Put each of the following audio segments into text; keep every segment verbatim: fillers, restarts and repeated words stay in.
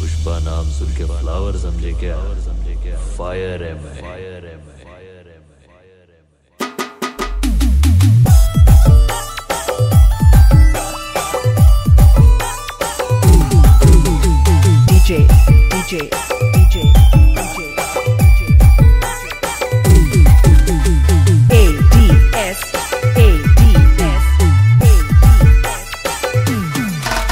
पुष्पा नाम सुन के फ्लावर समझे क्या? समझे क्या? फायर है मैं, फायर है मैं, फायर है मैं, फायर है मैं। DJ DJ DJ DJ A D S A D S A D S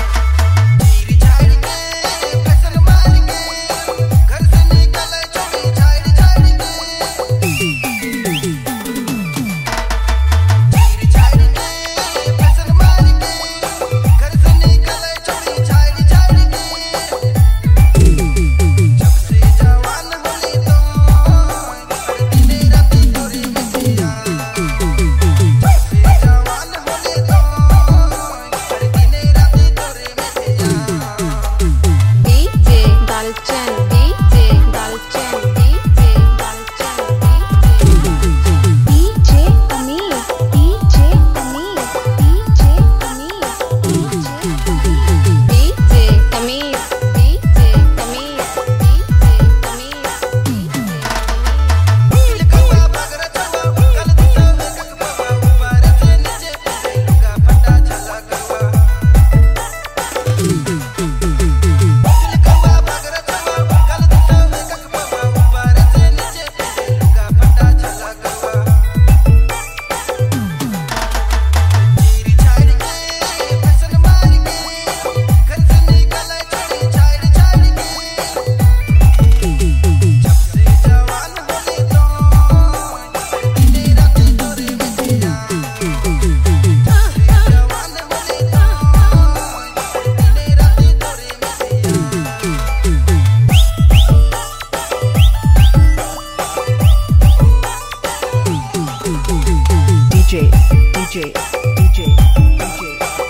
DJ DJ DJ DJ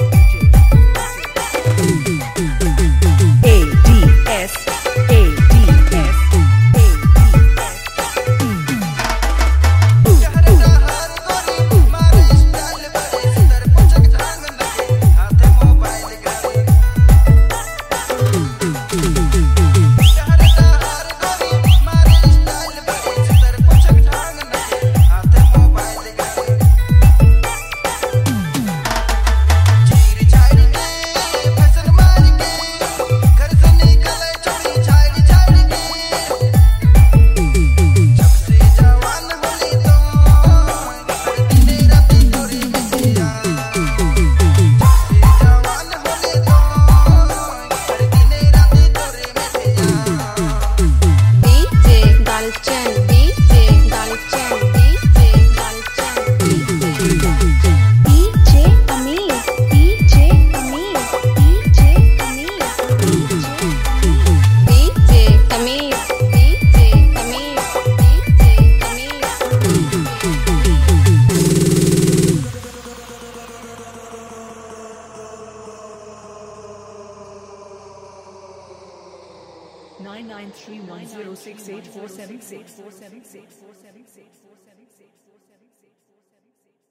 A D S A D S A D S nine nine three one zero six eight four seven six four seven six four seven six four seven six